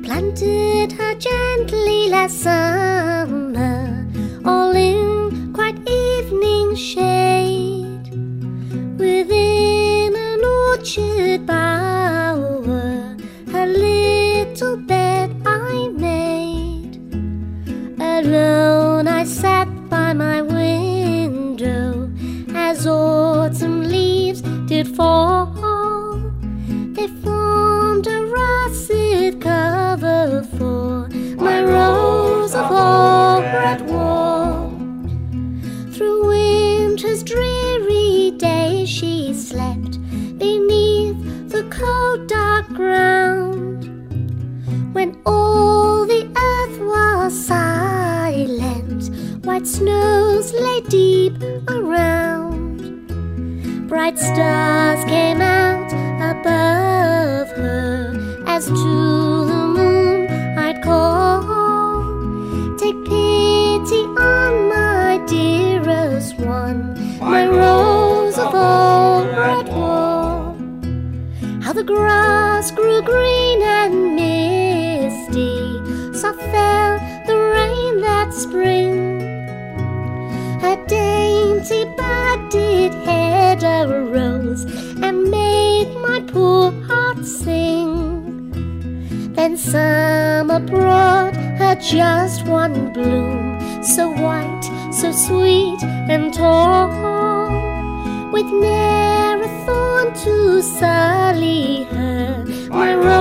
planted her gently last summer, all in quiet evening shade, within an orchard bower, her little bed I made. Alone I sat by my window as autumn leaves did fall. They formed a russet cover for my rose of all red wall. Through winter's dreary days she slept beneath the cold dark ground. When all the earth was silent, white snows lay deep around. Bright stars came out above her, as to the moon I'd call. Take pity on my dearest one, my rose of all red wall. How the grass grew green and misty, soft fell the rain that spring. Her dainty budded head arose and made my poor heart sing. Then summer brought her just one bloom, so white, so sweet and tall, with ne'er a thorn to sully her, my rose